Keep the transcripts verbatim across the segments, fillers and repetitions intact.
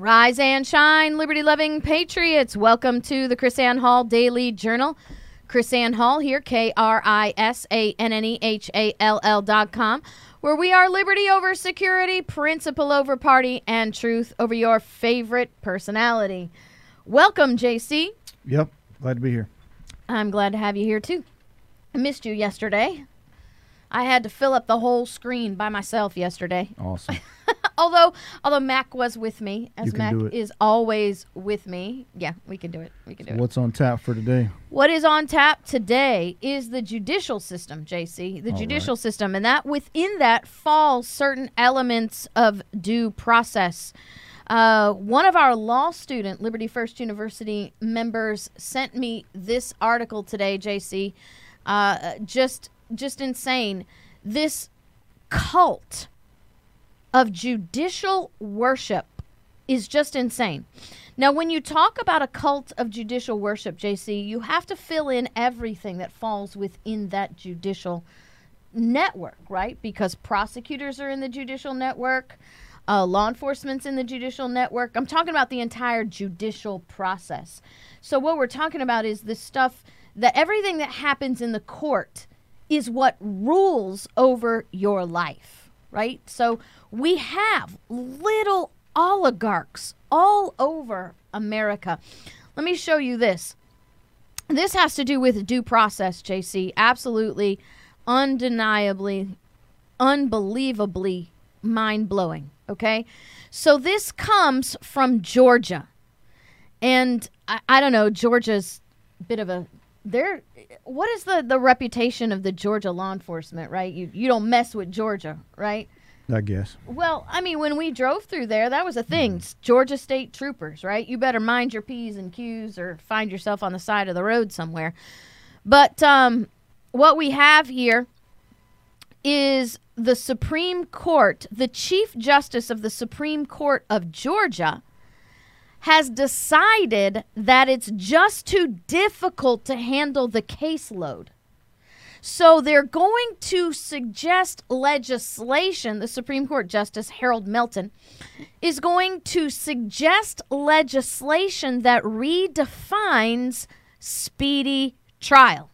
Rise and shine, liberty-loving patriots. Welcome to the KrisAnne Hall Daily Journal. KrisAnne Hall here, K R I S A N N E H A L L dot com, where we are liberty over security, principle over party, and truth over your favorite personality. Welcome, J C. Yep, glad to be here. I'm glad to have you here, too. I missed you yesterday. I had to fill up the whole screen by myself yesterday. Awesome. although although Mac was with me, as You can Mac do it. is always with me. Yeah, we can do it. We can do So it. what's on tap for today? What is on tap today is the judicial system, J C, the All judicial right. system, and that within that fall certain elements of due process. Uh, one of our law student, Liberty First University members, sent me this article today, J C. Uh, just, just insane. This cult of judicial worship is just insane. Now, when you talk about a cult of judicial worship, J C, you have to fill in everything that falls within that judicial network, right? Because prosecutors are in the judicial network. Uh, law enforcement's in the judicial network. I'm talking about the entire judicial process. So what we're talking about is this stuff that everything that happens in the court is what rules over your life, right? So we have little oligarchs all over America. Let me show you this. This has to do with due process, J C. Absolutely, undeniably, unbelievably mind-blowing, okay? So this comes from Georgia. And I, I don't know, Georgia's a bit of a... They're, what is the, the reputation of the Georgia law enforcement, right? You you don't mess with Georgia, right? I guess. Well, I mean, when we drove through there, that was a thing. Mm. Georgia State Troopers, right? You better mind your P's and Q's or find yourself on the side of the road somewhere. But um, what we have here is the Supreme Court, the Chief Justice of the Supreme Court of Georgia, has decided that it's just too difficult to handle the caseload. So they're going to suggest legislation. The Supreme Court Justice Harold Melton is going to suggest legislation that redefines speedy trial.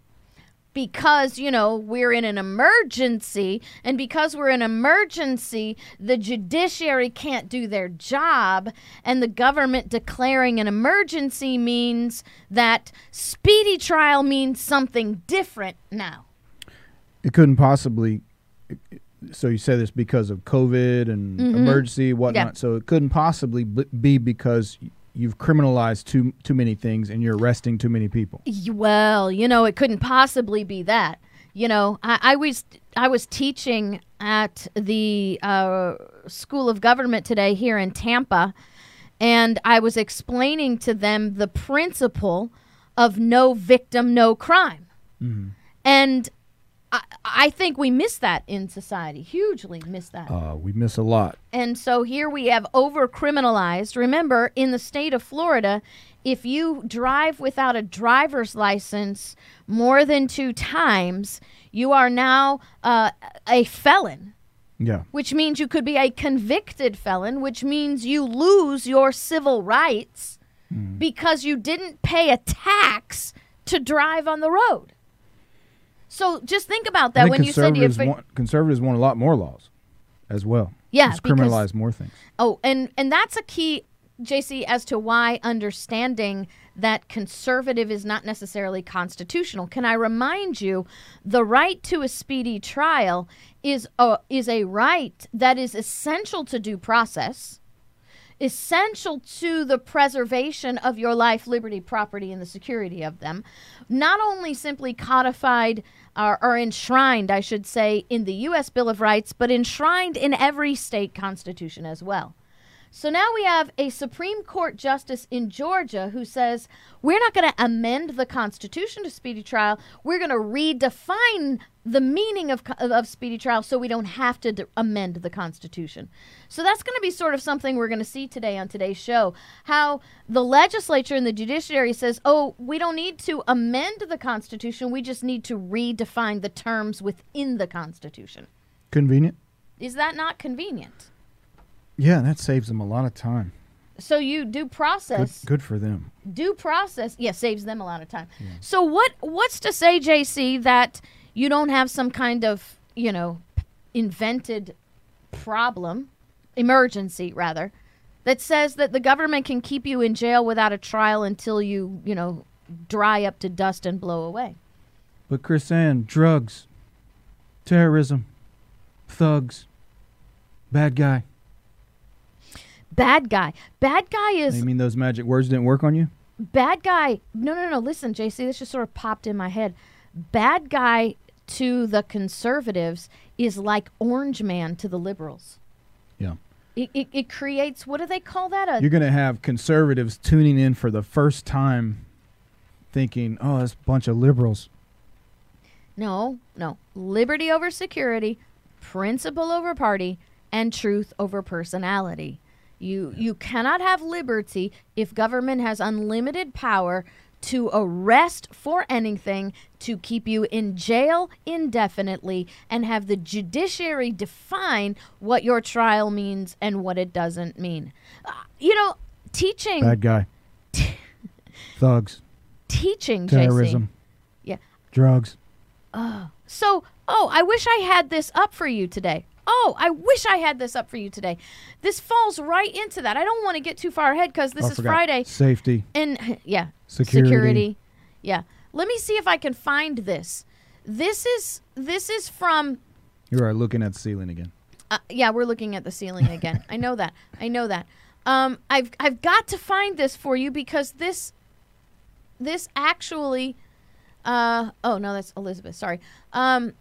Because, you know, we're in an emergency, and because we're in an emergency, the judiciary can't do their job, and the government declaring an emergency means that speedy trial means something different now. It couldn't possibly, so you say this because of COVID and Mm-hmm. emergency, whatnot, Yeah. so it couldn't possibly b- be because you've criminalized too too many things and you're arresting too many people. Well, you know, it couldn't possibly be that. You know, I, I was I was teaching at the uh, School of Government today here in Tampa, and I was explaining to them the principle of no victim, no crime. Mm-hmm. And I, I think we miss that in society, hugely miss that. Uh, we miss a lot. And so here we have over-criminalized. Remember, in the state of Florida, if you drive without a driver's license more than two times, you are now uh, a felon, Yeah. which means you could be a convicted felon, which means you lose your civil rights Mm. because you didn't pay a tax to drive on the road. So just think about I that think when you said you conservatives want, conservatives want a lot more laws as well. Yeah, Just because- criminalize more things. Oh, and, and that's a key, J C, as to why understanding that conservative is not necessarily constitutional. Can I remind you, the right to a speedy trial is a, is a right that is essential to due process, essential to the preservation of your life, liberty, property, and the security of them, not only simply codified or, or enshrined, I should say, in the U S Bill of Rights, but enshrined in every state constitution as well. So now we have a Supreme Court justice in Georgia who says, we're not going to amend the Constitution to speedy trial. We're going to redefine the meaning of, of speedy trial so we don't have to d- amend the Constitution. So that's going to be sort of something we're going to see today on today's show, how the legislature and the judiciary says, oh, we don't need to amend the Constitution. We just need to redefine the terms within the Constitution. Convenient? Is that not convenient? Yeah, that saves them a lot of time. So you due Good, process, good for them. due process, yeah, saves them a lot of time. Yeah. So what what's to say, J C, that you don't have some kind of, you know, invented problem, emergency rather, that says that the government can keep you in jail without a trial until you, you know, dry up to dust and blow away? But Chris-Ann, drugs, terrorism, thugs, bad guy. Bad guy. Bad guy is... You mean those magic words didn't work on you? Bad guy. No, no, no. Listen, J C, this just sort of popped in my head. Bad guy to the conservatives is like Orange Man to the liberals. Yeah. It, it, it creates, what do they call that? A You're going to have conservatives tuning in for the first time thinking, oh, that's a bunch of liberals. No, no. Liberty over security, principle over party, and truth over personality. You you cannot have liberty if government has unlimited power to arrest for anything, to keep you in jail indefinitely, and have the judiciary define what your trial means and what it doesn't mean. Uh, you know, teaching... Bad guy. Thugs. Teaching, Terrorism. J C. Yeah. Drugs. Oh, so, oh, I wish I had this up for you today. Oh, I wish I had this up for you today. This falls right into that. I don't want to get too far ahead because this Oh, I is forgot. Friday. Safety. And, yeah. Security. Yeah. Let me see if I can find this. This is, this is from... You are looking at the ceiling again. Uh, yeah, we're looking at the ceiling again. I know that. I know that. Um, I've I've got to find this for you because this this actually... Uh, oh, no, that's Elizabeth. Sorry. Um,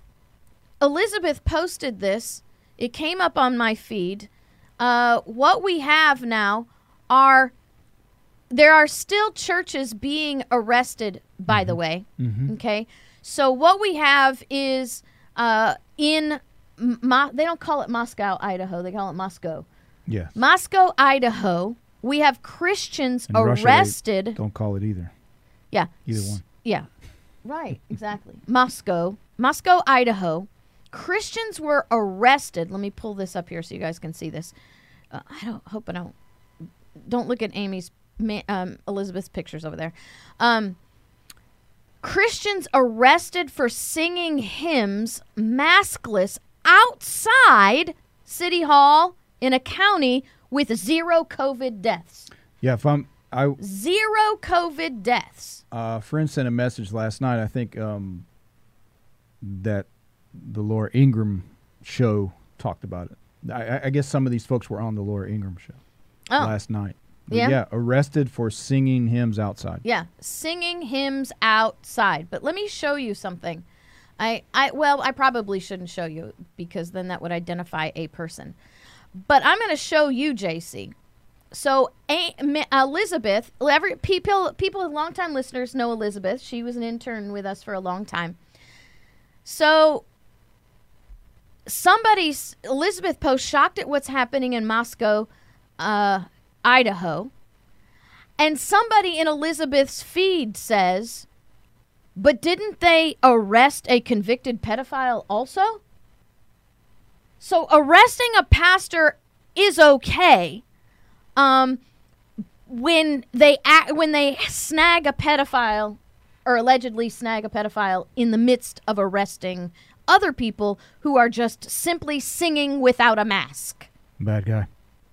Elizabeth posted this. It came up on my feed. Uh, what we have now are... There are still churches being arrested, by mm-hmm. the way. Mm-hmm. Okay? So what we have is uh, in... Mo- they don't call it Moscow, Idaho. They call it Moscow. Yes. Moscow, Idaho. We have Christians In Russia, arrested. they don't call it either. Yeah. Either one. Yeah. Right, exactly. Moscow. Moscow, Idaho. Christians were arrested. Let me pull this up here so you guys can see this. Uh, I don't hope I don't. Don't look at Amy's, ma- um, Elizabeth's pictures over there. Um, Christians arrested for singing hymns maskless outside City Hall in a county with zero COVID deaths. Yeah, if I'm... I, Zero COVID deaths. Uh, a friend sent a message last night, I think, um, that the Laura Ingraham show talked about it. I, I guess some of these folks were on the Laura Ingraham show oh. last night. But yeah? yeah, arrested for singing hymns outside. Yeah, singing hymns outside. But let me show you something. I, I well, I probably shouldn't show you because then that would identify a person. But I'm going to show you, J C. So a- Elizabeth, every people, people, longtime listeners know Elizabeth. She was an intern with us for a long time. So somebody's Elizabeth post shocked at what's happening in Moscow, uh, Idaho, and somebody in Elizabeth's feed says, "But didn't they arrest a convicted pedophile also?" So arresting a pastor is okay. Um, when they act, when they snag a pedophile or allegedly snag a pedophile in the midst of arresting other people who are just simply singing without a mask. Bad guy.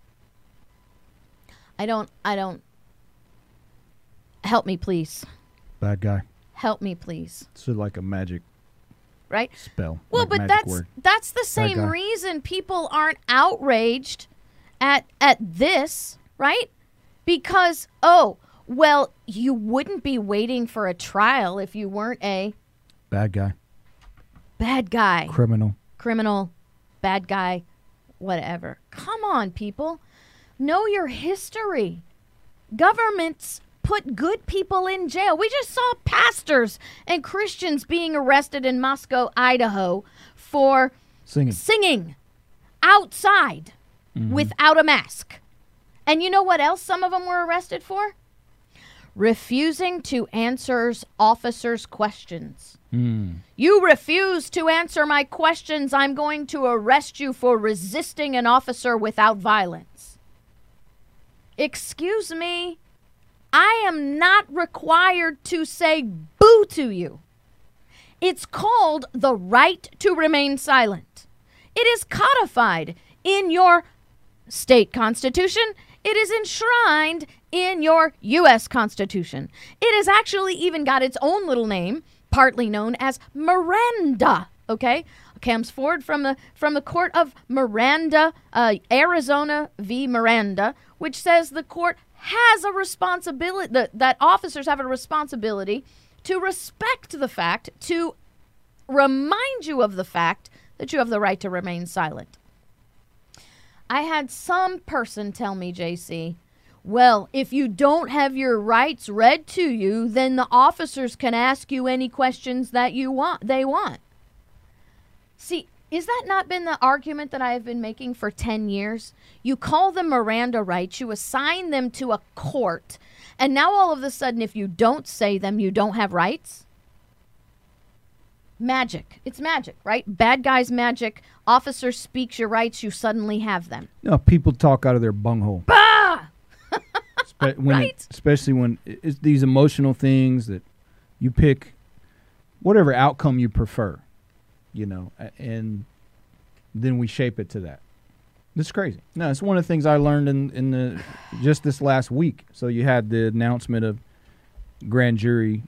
I don't, I don't, help me please. Bad guy. Help me please. It's like a magic right? spell. Well, like but magic that's word. that's the same guy. reason people aren't outraged at at this, right? Because, oh, well, you wouldn't be waiting for a trial if you weren't a Bad guy. bad guy, Criminal. criminal, bad guy, whatever. Come on, people. Know your history. Governments put good people in jail. We just saw pastors and Christians being arrested in Moscow, Idaho for Singing. singing outside Mhm. without a mask. And you know what else some of them were arrested for? Refusing to answer officers' questions. Mm. You refuse to answer my questions, I'm going to arrest you for resisting an officer without violence. Excuse me, I am not required to say boo to you. It's called the right to remain silent. It is codified in your state constitution. It is enshrined in your U S Constitution. It has actually even got its own little name, partly known as Miranda, okay? Comes forward from the from the court of Miranda, uh, Arizona v. Miranda, which says the court has a responsibility, that, that officers have a responsibility to respect the fact, to remind you of the fact that you have the right to remain silent. I had some person tell me, J C, well, if you don't have your rights read to you, then the officers can ask you any questions that you want, they want. See, is that not been the argument that I have been making for ten years? You call them Miranda rights, you assign them to a court, and now all of a sudden, if you don't say them, you don't have rights? Magic. It's magic, right? Bad guys magic. Officer speaks your rights, you suddenly have them. No, people talk out of their bunghole. Bah! Spe- when Right? it, especially when it's these emotional things that you pick whatever outcome you prefer, you know, a- and then we shape it to that. It's crazy. No, it's one of the things I learned in, in the just this last week. So you had the announcement of grand jury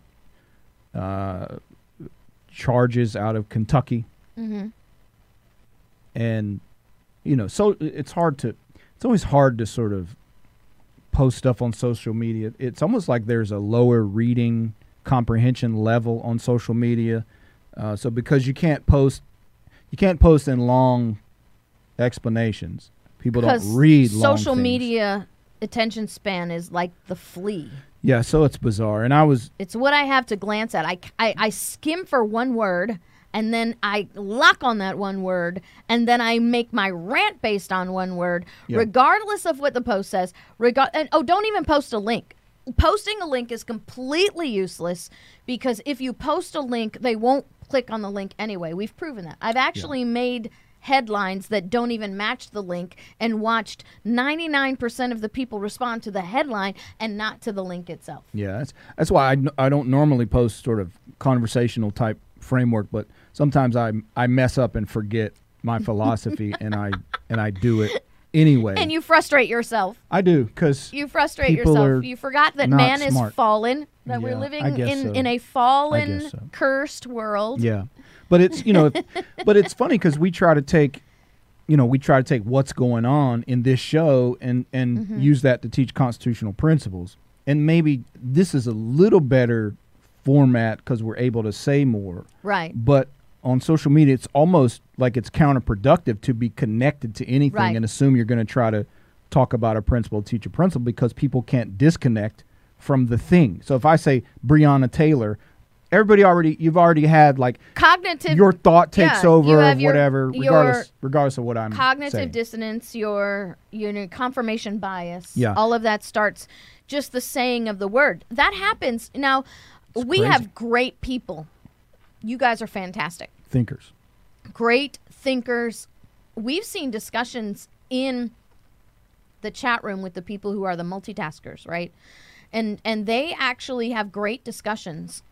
uh, charges out of Kentucky. Mm-hmm. And, you know, so it's hard to, it's always hard to sort of post stuff on social media. It's almost like there's a lower reading comprehension level on social media. Uh, so because you can't post, you can't post in long explanations. People don't read long social things. media attention span is like the flea. Yeah, so it's bizarre. And I was, It's what I have to glance at. I, I, I skim for one word, and then I lock on that one word, and then I make my rant based on one word, Yeah. regardless of what the post says. Regard and oh, don't even post a link. Posting a link is completely useless because if you post a link, they won't click on the link anyway. We've proven that. I've actually made headlines that don't even match the link and watched ninety-nine percent of the people respond to the headline and not to the link itself. yeah, that's, that's why I, n- I don't normally post sort of conversational type framework, but sometimes I I mess up and forget my philosophy and I and I do it anyway. And you frustrate yourself. I do, because You frustrate People yourself. are You forgot that not man is smart. fallen, that we're Yeah, living I guess in, so. in a I fallen, guess so. cursed world. yeah, but it's, you know, but it's funny because we try to take, you know, we try to take what's going on in this show and and Mm-hmm. use that to teach constitutional principles. And maybe this is a little better format because we're able to say more. Right. But on social media, it's almost like it's counterproductive to be connected to anything Right. and assume you're going to try to talk about a principle, teach a principle, because people can't disconnect from the thing. So if I say Breonna Taylor, everybody already, you've already had like Cognitive your thought takes yeah, you over have of your- whatever, your regardless, regardless of what I'm cognitive saying. dissonance, your your confirmation bias, Yeah. all of that starts just the saying of the word. That happens. Now, It's we crazy. have great people. You guys are fantastic. Thinkers. Great thinkers. We've seen discussions in the chat room with the people who are the multitaskers, right? And and they actually have great discussions.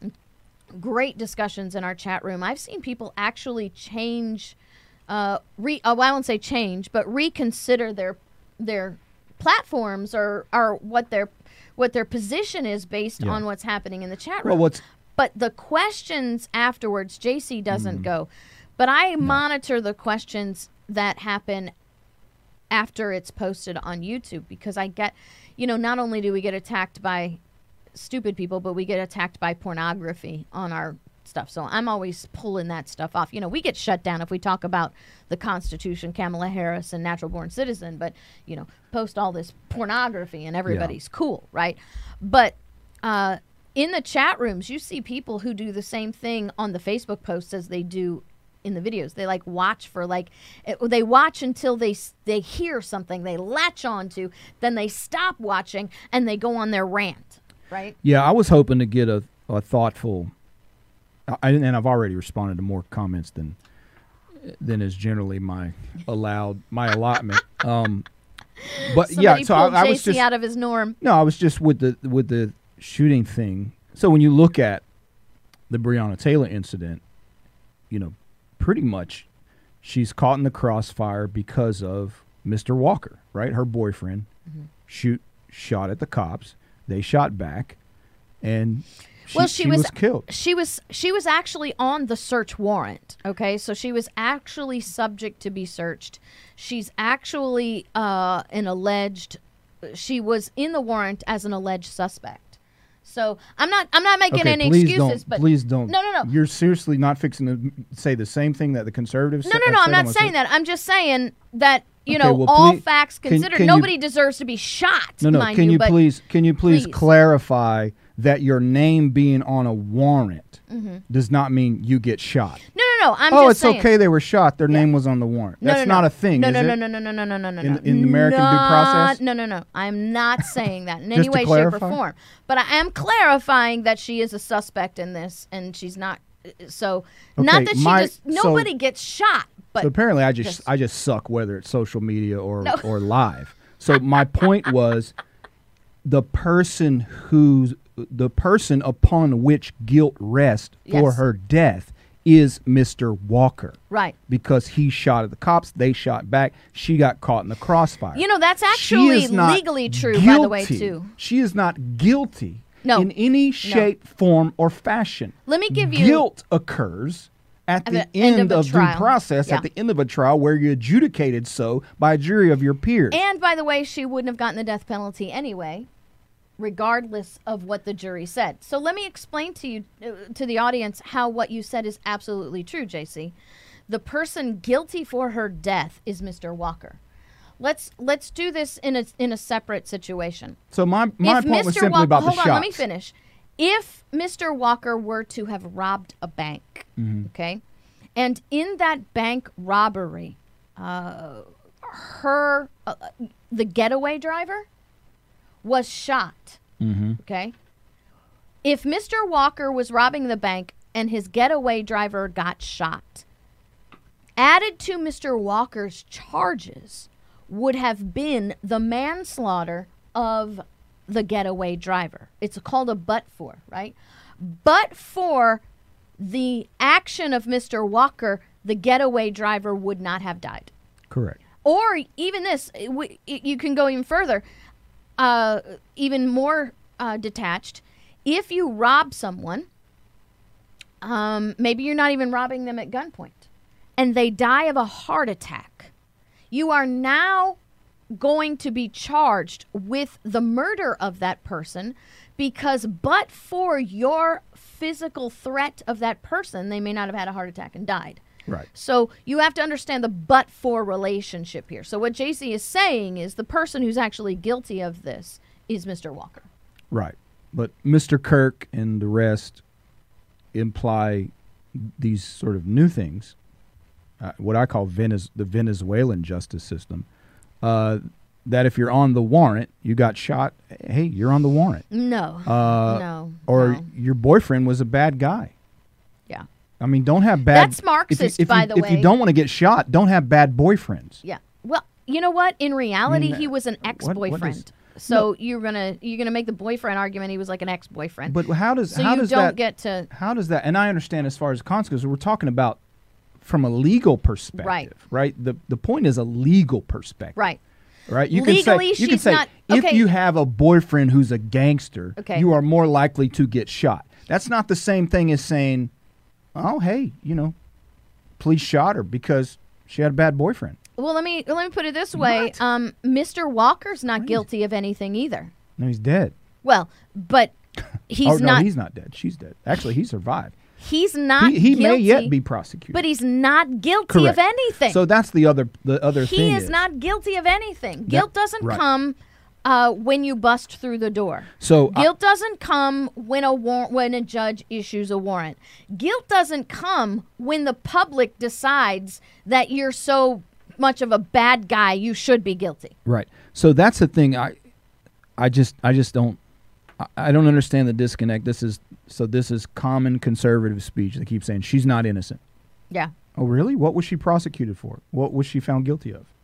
Great discussions in our chat room. I've seen people actually change uh re oh, I won't say change, but reconsider their their platforms or or what their what their position is based Yeah. on what's happening in the chat Well, room. what's But the questions afterwards, J C Mm. doesn't go. But I monitor the questions that happen after it's posted on YouTube because I get, you know, not only do we get attacked by stupid people, but we get attacked by pornography on our stuff. So I'm always pulling that stuff off. You know, we get shut down if we talk about the Constitution, Kamala Harris, and natural born citizen, but, you know, post all this pornography and everybody's cool, right? But, uh, in the chat rooms, you see people who do the same thing on the Facebook posts as they do in the videos. They like watch for like, it, they watch until they s- they hear something they latch onto, then they stop watching and they go on their rant, right? Yeah, I was hoping to get a, a thoughtful, I, and I've already responded to more comments than than is generally my allowed my allotment. Um, But Somebody yeah, so pulled I, I J was C just out of his norm. no, I was just with the with the shooting thing. So when you look at the Breonna Taylor incident, you know, pretty much she's caught in the crossfire because of Mister Walker, right? Her boyfriend mm-hmm. shoot shot at the cops. They shot back, and she, well, she, she was, was killed. She was she was actually on the search warrant. Okay, so she was actually subject to be searched. She's actually uh, an alleged. She was in the warrant as an alleged suspect. So I'm not I'm not making okay, any please excuses, don't, but please don't. No, no, no. You're seriously not fixing to say the same thing that the conservatives. No, sa- no, no. I'm said not saying that. I'm just saying that you Okay, know, well, all please- facts can- considered, can you- nobody deserves to be shot. No, no. Mind Can you, you but please? Can you please, please. clarify that your name being on a warrant Mm-hmm. does not mean you get shot? No, no, no. I'm oh, just it's saying. okay. They were shot. Their Yeah. name was on the warrant. No, That's no, no. not a thing, No, is no, it? no, no, no, no, no, no, no, no, In- no. in the American due Not- process? No, no, no. I'm not saying that in Just any to way, shape, or clarify? form. But I am clarifying that she is a suspect in this, and she's not. So, not Okay, that she my- just. Nobody so- gets shot, but So apparently, I just, just- I just suck, whether it's social media or No. or live. So my point was, the person who's the person upon which guilt rests for Yes. her death is Mister Walker, right. because he shot at the cops. They shot back. She got caught in the crossfire. You know, that's She actually is not legally true, by the way, guilty. too. She is not guilty No. in any shape, form, or fashion. Let me give you- Guilt occurs at At the, the end end, of a of due trial. process, Yeah. at the end of a trial where you're adjudicated so by a jury of your peers. And by the way, she wouldn't have gotten the death penalty anyway, regardless of what the jury said. So let me explain to you, uh, to the audience, how what you said is absolutely true, J C. The person guilty for her death is Mister Walker. Let's let's do this in a in a separate situation. so my, my if point was Mister simply Walker, about hold the on, shots. let me finish. If Mister Walker were to have robbed a bank, Mm-hmm. okay, and in that bank robbery, uh, her uh, the getaway driver was shot. Mm-hmm. Okay, if Mister Walker was robbing the bank and his getaway driver got shot, added to Mister Walker's charges would have been the manslaughter of the getaway driver. It's called a but for, right? But for the action of Mister Walker, the getaway driver would not have died. Correct. Or even this, it w- it- you can go even further, uh, even more uh, detached. If you rob someone, um, maybe you're not even robbing them at gunpoint, and they die of a heart attack, you are now going to be charged with the murder of that person, because but for your physical threat of that person, they may not have had a heart attack and died. Right. So you have to understand the but for relationship here. So what J C is saying is the person who's actually guilty of this is Mister Walker. Right. But Mister Kirk and the rest imply these sort of new things, uh, what I call Venez- the Venezuelan justice system, uh, that if you're on the warrant, you got shot, hey, you're on the warrant. No. Uh, no. Or no. your boyfriend was a bad guy. Yeah. I mean, don't have bad... That's Marxist, if you, if by you, the if way. you don't want to get shot, don't have bad boyfriends. Yeah. Well, you know what? In reality, mean, he was an what- ex-boyfriend. what is- so you're gonna you're gonna make the boyfriend argument. He was like an ex-boyfriend. But how does so how you does don't that get to how does that? And I understand as far as consequences, we're talking about from a legal perspective, Right. Right. The the point is a legal perspective, right. Right. You Legally, can say you can she's say not- if okay. you have a boyfriend who's a gangster, Okay. you are more likely to get shot. That's not the same thing as saying, oh, hey, you know, police shot her because she had a bad boyfriend. Well, let me let me put it this way. What? Um, Mister Walker's not guilty of anything either. No, he's dead. Well, but he's oh, not. no, he's not dead. She's dead. Actually, he survived. He's not. He, he guilty, may yet be prosecuted. but he's not guilty Correct. of anything. So that's the other the other he thing is, not guilty of anything. Guilt doesn't right. come uh, when you bust through the door. So I- Guilt doesn't come when a war- when a judge issues a warrant. Guilt doesn't come when the public decides that you're so much of a bad guy you should be guilty. Right. So that's the thing. I, I just, I just don't, I, I don't understand the disconnect. This is so. This is common conservative speech. They keep saying she's not innocent. Yeah. Oh, really? What was she prosecuted for? What was she found guilty of?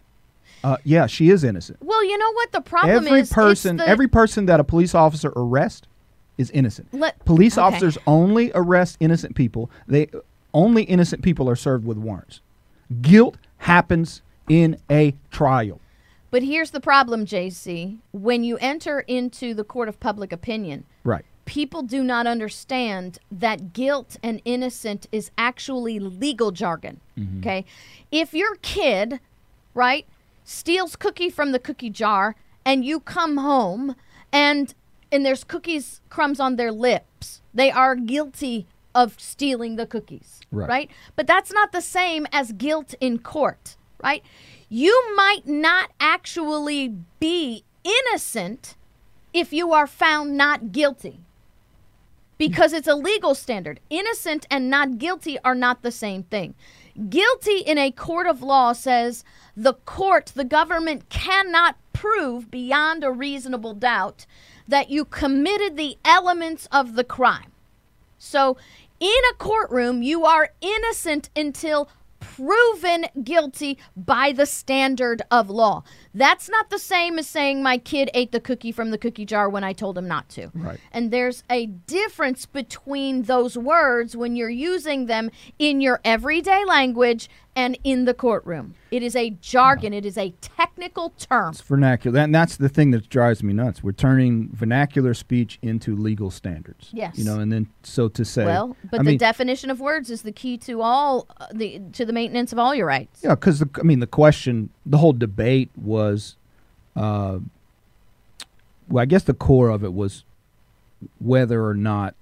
Uh, yeah, she is innocent. Well, you know what the problem every is? person, the, every person that a police officer arrests is innocent. Let, police okay. officers only arrest innocent people. They only innocent people are served with warrants. Guilt happens in a trial. But here's the problem, J C. When you enter into the court of public opinion, right, people do not understand that guilt and innocent is actually legal jargon. Mm-hmm. Okay, if your kid, right, steals cookie from the cookie jar, and you come home and and there's cookies crumbs on their lips, they are guilty of stealing the cookies, right. right? But that's not the same as guilt in court, right? You might not actually be innocent if you are found not guilty, because it's a legal standard. Innocent and not guilty are not the same thing. Guilty in a court of law says the court, the government cannot prove beyond a reasonable doubt that you committed the elements of the crime. So in a courtroom, you are innocent until proven guilty by the standard of law. That's not the same as saying my kid ate the cookie from the cookie jar when I told him not to. Right. And there's a difference between those words when you're using them in your everyday language and in the courtroom. It is a jargon. No. It is a technical term. It's vernacular. And that's the thing that drives me nuts. We're turning vernacular speech into legal standards. Yes. You know, and then so to say. Well, but I the mean, definition of words is the key to all uh, the to the maintenance of all your rights. Yeah, because I mean, the question, the whole debate was, uh, well, I guess the core of it was whether or not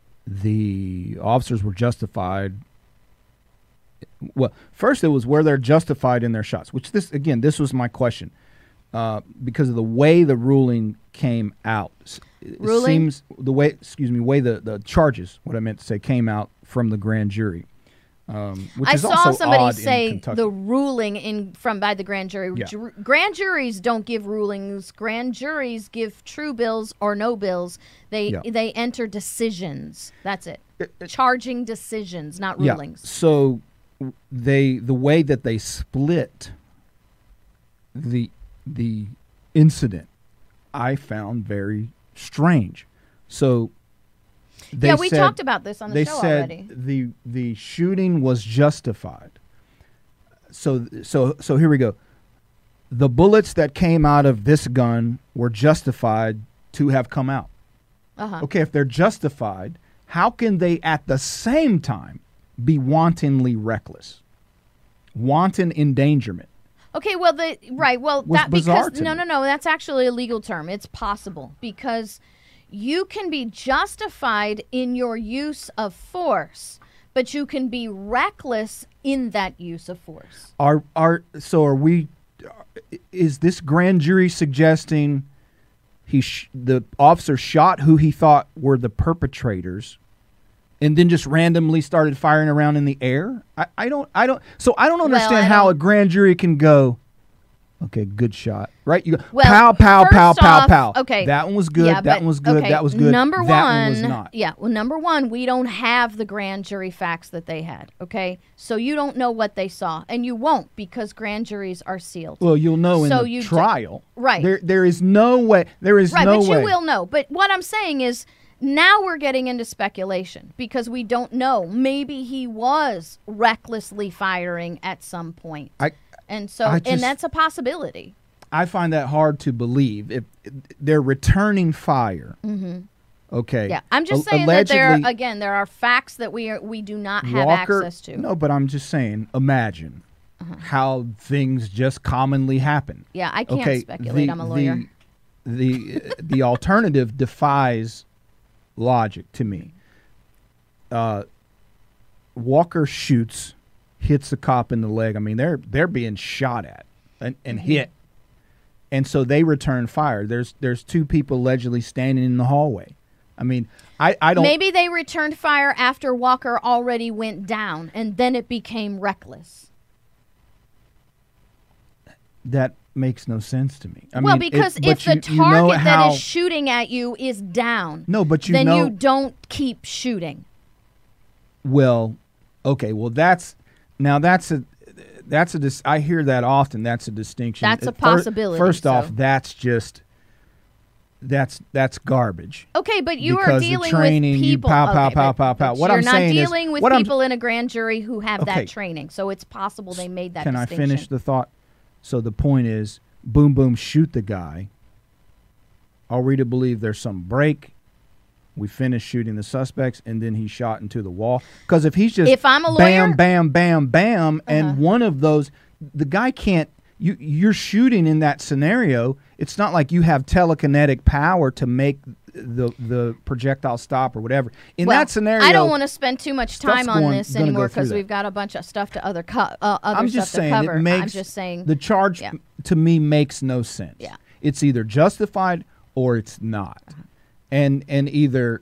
the officers were justified. Well, first it was where they're justified in their shots, which this, again, this was my question. Uh, because of the way the ruling came out. It ruling? seems the way, excuse me, way the, the charges, what I meant to say, came out from the grand jury. Um, which I is saw also somebody odd say in Kentucky. the ruling in from by the grand jury. Yeah. Ju- grand juries don't give rulings. Grand juries give true bills or no bills. They Yeah. they enter decisions. That's it. It- it- Charging decisions, not Yeah. rulings. So they the way that they split the the incident, I found very strange. So they yeah, we said, talked about this on the they show said already. the the shooting was justified. So so so here we go. The bullets that came out of this gun were justified to have come out. Uh-huh. Okay, if they're justified, how can they at the same time be wantonly reckless? Wanton endangerment. Okay, well, the right, well, Was that bizarre because to no, me. no, no, that's actually a legal term. It's possible because you can be justified in your use of force, but you can be reckless in that use of force. Are are so are we? Is this grand jury suggesting he sh- the officer shot who he thought were the perpetrators, and then just randomly started firing around in the air? I, I don't I don't so I don't understand Well, I how don't- a grand jury can go, okay, good shot, right? You go, Well, pow, pow, first pow, pow, off, pow. okay, That one was good. yeah, that but- one was good. okay, That was good. Number that one, one was not. Yeah, well, number one, we don't have the grand jury facts that they had. Okay, so you don't know what they saw, and you won't because grand juries are sealed. Well, you'll know in So the you ju- trial. right. There, there is no way. There is Right, no but way. you will know. But what I'm saying is now we're getting into speculation because we don't know. Maybe he was recklessly firing at some point. I, and so I just- and that's a possibility. I find that hard to believe. If they're returning fire, Mm-hmm. okay. Yeah, I'm just A- saying that there are, allegedly, again, there are facts that we are, we do not have Walker, access to. No, but I'm just saying. Imagine Uh-huh. how things just commonly happen. Yeah, I can't Okay, speculate. the, I'm a lawyer. The the, the alternative defies logic to me. Uh, Walker shoots, hits a cop in the leg. I mean, they're they're being shot at and, and Mm-hmm. hit, and so they return fire. There's there's two people allegedly standing in the hallway. I mean, I, I don't. Maybe they returned fire after Walker already went down, and then it became reckless. That makes no sense to me. I well, mean, it- because but if you- the you know target that how- is shooting at you is down, no, but you then know, you don't keep shooting. well, okay, well that's now that's a that's a dis- I hear that often. That's a distinction. That's a Fir- possibility, First so. off, that's just that's that's garbage. Okay, but you Because are the dealing training, with you people. pow, pow, okay, pow, but- pow, pow. but What you're I'm not saying is- dealing with what I'm- people in a grand jury who have Okay. that training, so it's possible they made that Can I distinction. finish the thought? So the point is, boom, boom, shoot the guy. Are we to believe there's some break? We finished shooting the suspects, and then he shot into the wall. Because if he's just If I'm a lawyer- bam, bam, bam, bam, Uh-huh. and one of those, the guy can't. You you're shooting in that scenario. It's not like you have telekinetic power to make the the projectile stop or whatever. In Well, that scenario, I don't want to spend too much time stuff's on going- this gonna go anymore through because that. we've got a bunch of stuff to other co- uh, other I'm stuff just to saying cover. it makes I'm just saying the charge yeah. to me makes no sense. Yeah. It's either justified or it's not, Uh-huh. and and either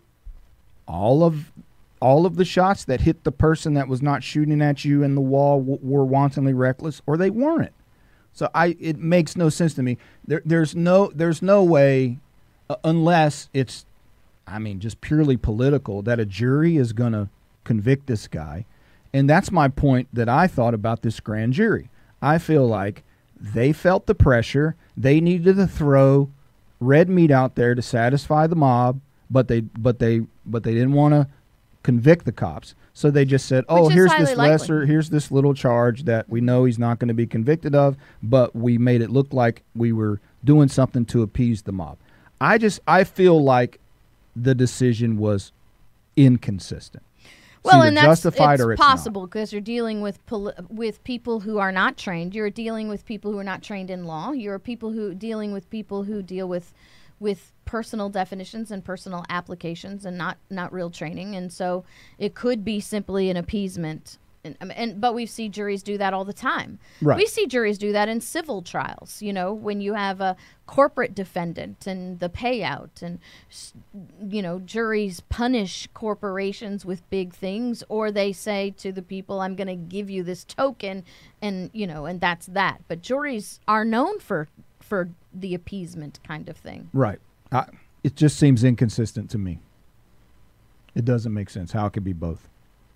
all of all of the shots that hit the person that was not shooting at you in the wall w- were wantonly reckless, or they weren't. So I it makes no sense to me. There there's no there's no way uh, unless it's I mean just purely political that a jury is going to convict this guy. And that's my point that I thought about this grand jury. I feel like they felt the pressure. They needed to throw red meat out there to satisfy the mob, but they but they but they didn't want to convict the cops. So they just said, "Oh, Which is here's highly this likely. lesser, here's this little charge that we know he's not going to be convicted of, but we made it look like we were doing something to appease the mob." I just I feel like the decision was inconsistent. It's Well, either and that's justified it's or it's not. possible because you're dealing with poli- with people who are not trained. You're dealing with people who are not trained in law. You're people who dealing with people who deal with with personal definitions and personal applications and not not real training. And so it could be simply an appeasement. And, I mean, and but we see juries do that all the time. Right. We see juries do that in civil trials. You know, when you have a corporate defendant and the payout, and s- you know, juries punish corporations with big things, or they say to the people, "I'm going to give you this token," and you know, and that's that. But juries are known for for the appeasement kind of thing. Right. I, it just seems inconsistent to me. It doesn't make sense how it could be both.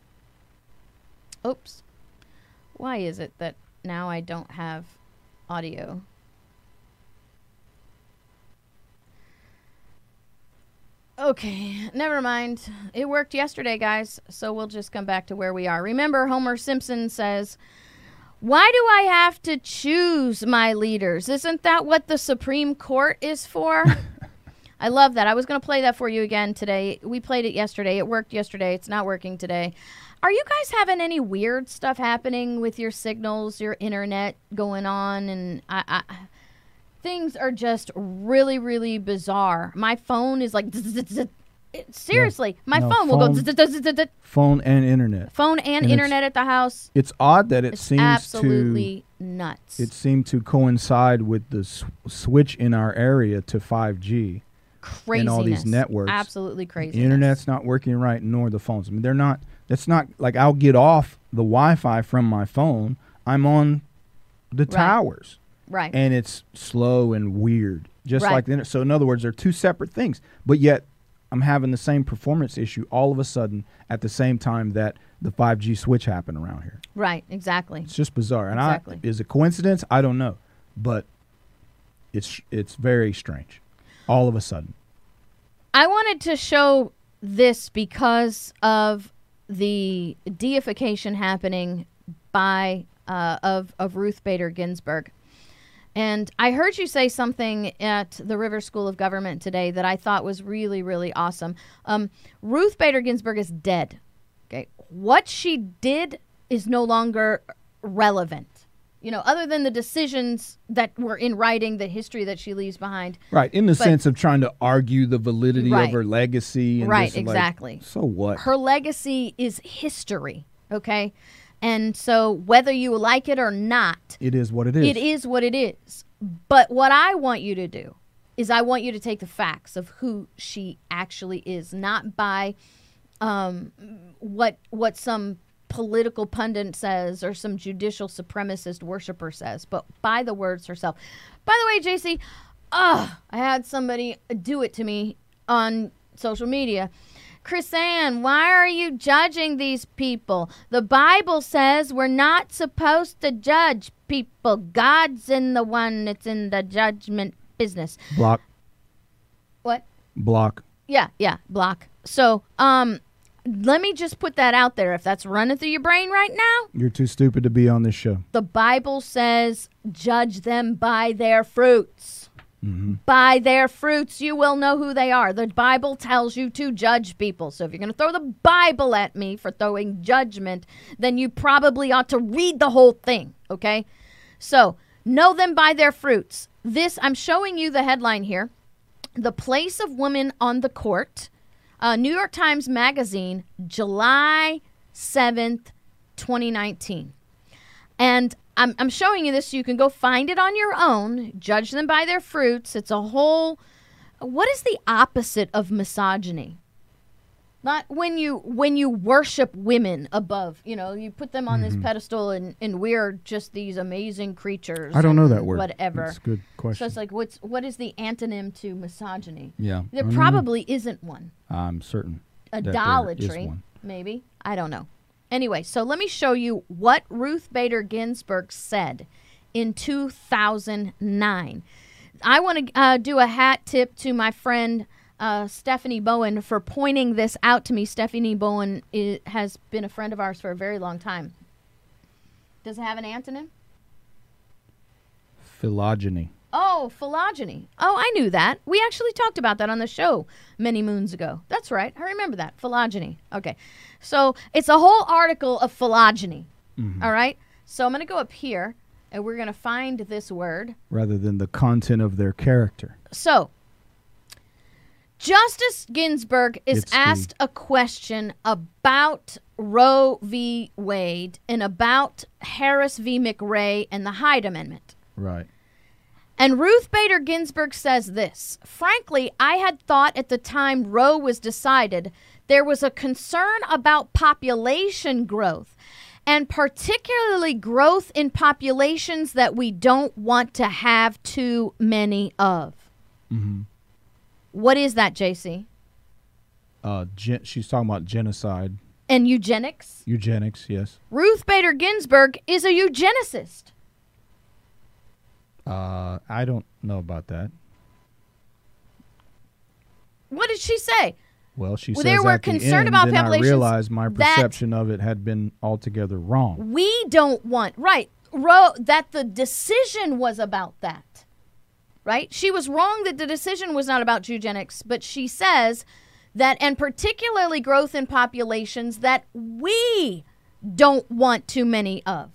Oops. Why is it that now I don't have audio? Okay, never mind. It worked yesterday, guys, so we'll just come back to where we are. Remember, Homer Simpson says, "Why do I have to choose my leaders? Isn't that what the Supreme Court is for?" I love that. I was going to play that for you again today. We played it yesterday. It worked yesterday. It's not working today. Are you guys having any weird stuff happening with your signals, your internet going on? And I, I, things are just really, really bizarre. My phone is like, it- seriously, my no, phone will phone- go, Phone and internet. phone and, And it's- internet at the house. It's odd that it It's seems absolutely nuts. to it seemed to coincide with the s- switch in our area to five G. Craziness. and all these networks. Absolutely crazy. The internet's not working right, nor the phones. I mean, they're not. That's not like I'll get off the Wi-Fi from my phone. I'm on the Right. towers, Right. and it's slow and weird, just Right. like the internet. So in other words, they're two separate things, but yet I'm having the same performance issue all of a sudden at the same time that the five G switch happened around here. Right. Exactly. It's just bizarre. And Exactly. I, is it coincidence? I don't know, but it's it's very strange. All of a sudden. I wanted to show this because of the deification happening by uh, of of Ruth Bader Ginsburg. And I heard you say something at the Rivers School of Government today that I thought was really, really awesome. Um, Ruth Bader Ginsburg is dead. Okay, what she did is no longer relevant. You know, other than the decisions that were in writing, the history that she leaves behind. Right, in the But- sense of trying to argue the validity Right. of her legacy. And Right, this and like, exactly. so what? Her legacy is history, okay? And so whether you like it or not, it is what it is. it is what it is. But what I want you to do is I want you to take the facts of who she actually is, not by um, what what some political pundit says or some judicial supremacist worshiper says, but by the words herself. By the way, J C, uh, I had somebody do it to me on social media. Chris Ann, why are you judging these people? The Bible says we're not supposed to judge people. God's in the one that's in the judgment business. Block. What? Block. Yeah, yeah, block. So, um, let me just put that out there. If that's running through your brain right now, You're too stupid to be on this show. the Bible says judge them by their fruits. Mm-hmm. By their fruits, you will know who they are. The Bible tells you to judge people. So if you're going to throw the Bible at me for throwing judgment, then you probably ought to read the whole thing, okay? So, know them by their fruits. This, I'm showing you the headline here. The Place of Women on the Court. Uh, New York Times Magazine, July seventh, twenty nineteen. And I'm, I'm showing you this so you can go find it on your own. Judge them by their fruits. It's a whole... What is the opposite of misogyny? Not when you when you worship women above. You know, you put them on Mm-hmm. this pedestal and, and we're just these amazing creatures. I don't know and that word. Whatever. That's a good question. So it's like, what's what is the antonym to misogyny? yeah. There I don't probably isn't one. know. I'm certain. that there is Idolatry, one. maybe. I don't know. Anyway, so let me show you what Ruth Bader Ginsburg said in two thousand nine. I want to uh, do a hat tip to my friend uh, Stephanie Bowen for pointing this out to me. Stephanie Bowen is, has been a friend of ours for a very long time. Does it have an antonym? Phylogeny. Oh, phylogeny. Oh, I knew that. We actually talked about that on the show many moons ago. That's right. I remember that. Phylogeny. Okay. So it's a whole article of phylogeny. Mm-hmm. All right. So I'm going to go up here and we're going to find this word. Rather than the content of their character. So Justice Ginsburg is It's the- asked a question about Roe v. Wade and about Harris v. McRae and the Hyde Amendment. Right. And Ruth Bader Ginsburg says this: frankly, I had thought at the time Roe was decided, there was a concern about population growth, and particularly growth in populations that we don't want to have too many of. Mm-hmm. What is that, J C? Uh, gen- she's talking about genocide. And eugenics? Eugenics, yes. Ruth Bader Ginsburg is a eugenicist. Uh, I don't know about that. What did she say? Well, she Well, says they were at the concerned end, about then I populations realized my that- perception of it had been altogether wrong. We don't want, right, Roe, that the decision was about that, right? She was wrong that the decision was not about eugenics, but she says that, and particularly growth in populations that we don't want too many of.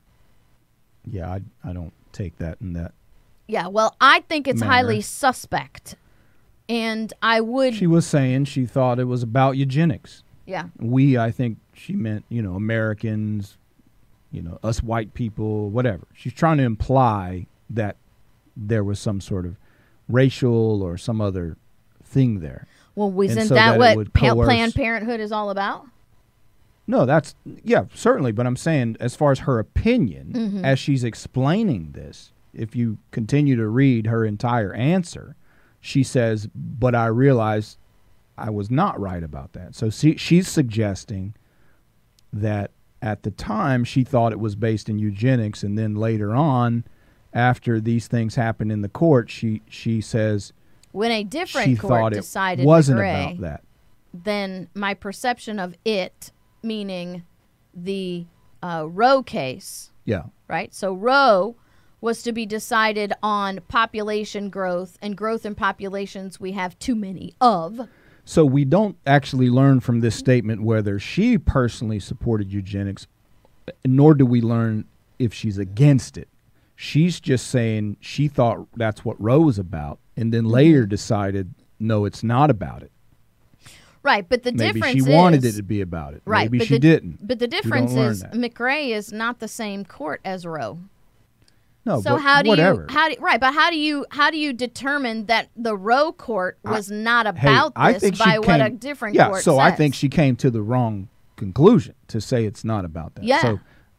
Yeah, I, I don't take that in that. Yeah, well, I think it's Manner. highly suspect. And I would, She was saying she thought it was about eugenics. yeah. We, I think she meant, you know, Americans, you know, us white people, whatever. She's trying to imply that there was some sort of racial or some other thing there. Well, isn't so that, that it what would Pa- coerce- Planned Parenthood is all about? No, that's, yeah, certainly. But I'm saying as far as her opinion, Mm-hmm. as she's explaining this, if you continue to read her entire answer, she says, but I realized I was not right about that. So she, she's suggesting that at the time she thought it was based in eugenics, and then later on, after these things happened in the court, she, she says When a she different court thought it decided wasn't McRae, about that. then my perception of it, meaning the uh, Roe case, Yeah. right? So Roe was to be decided on population growth and growth in populations we have too many of. So we don't actually learn from this statement whether she personally supported eugenics, nor do we learn if she's against it. She's just saying she thought that's what Roe was about, and then later decided, no, it's not about it. Right, but the Maybe difference she wanted is, it to be about it. right, Maybe but she the, didn't. But the don't difference learn is that. McRae is not the same court as Roe. No, So but how do whatever. you how do, right? But how do you how do you determine that the Roe court was not Hey, about I this think she by what a came- different yeah, court so says? I think she came to the wrong conclusion to say it's not about that. Yeah. So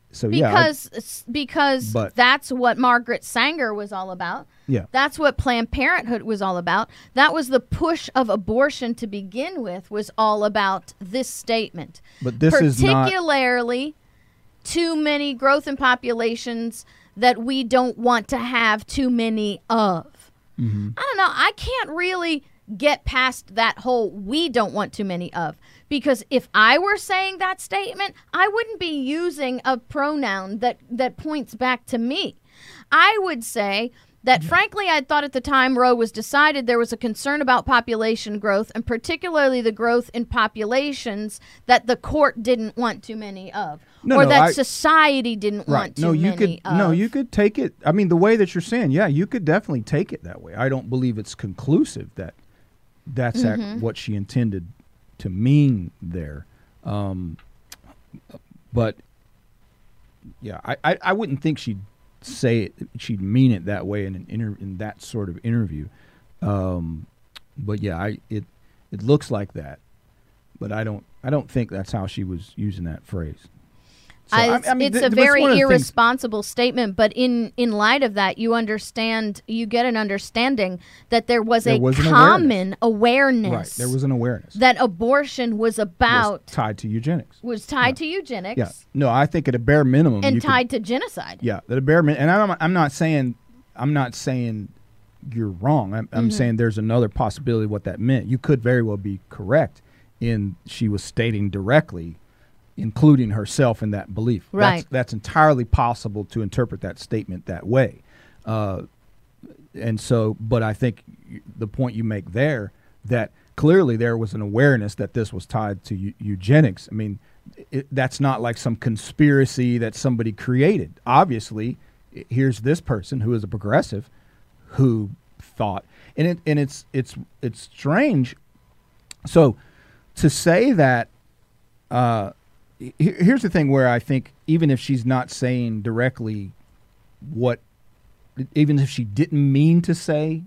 so yeah, because I, because but, that's what Margaret Sanger was all about. Yeah, that's what Planned Parenthood was all about. That was the push of abortion to begin with. Was all about this statement. But this is not particularly too many growth in populations that we don't want to have too many of. Mm-hmm. I don't know. I can't really get past that whole we don't want too many of. Because if I were saying that statement, I wouldn't be using a pronoun that, that points back to me. I would say that, frankly, I thought at the time Roe was decided there was a concern about population growth, and particularly the growth in populations that the court didn't want too many of, no, or no, that I, society didn't right. want too no, you many could, of. No, you could take it. I mean, the way that you're saying, yeah, you could definitely take it that way. I don't believe it's conclusive that that's mm-hmm. act, what she intended to mean there. Um, but, yeah, I, I, I wouldn't think she'd say it, she'd mean it that way in an inter, in that sort of interview. Um, but yeah, I it it looks like that, but I don't I don't think that's how she was using that phrase. So, I, I, I mean, it's th- a very it's irresponsible statement, but in, in light of that, you understand, you get an understanding that there was there a was common awareness. awareness. Right, there was an awareness that abortion was about was tied to eugenics. Was tied yeah. to eugenics. Yeah, no, I think at a bare minimum, and you tied could, to genocide. Yeah, at a bare minimum, and I'm I'm not saying I'm not saying you're wrong. I'm, I'm mm-hmm. saying there's another possibility of what that meant. You could very well be correct in she was stating directly, including herself in that belief. Right. That's, that's entirely possible to interpret that statement that way. Uh, and so, but I think the point you make there, that clearly there was an awareness that this was tied to eu- eugenics. I mean, it, that's not like some conspiracy that somebody created. Obviously, here's this person who is a progressive who thought, and it, and it's, it's, it's strange. So to say that, uh, here's the thing where I think even if she's not saying directly what, even if she didn't mean to say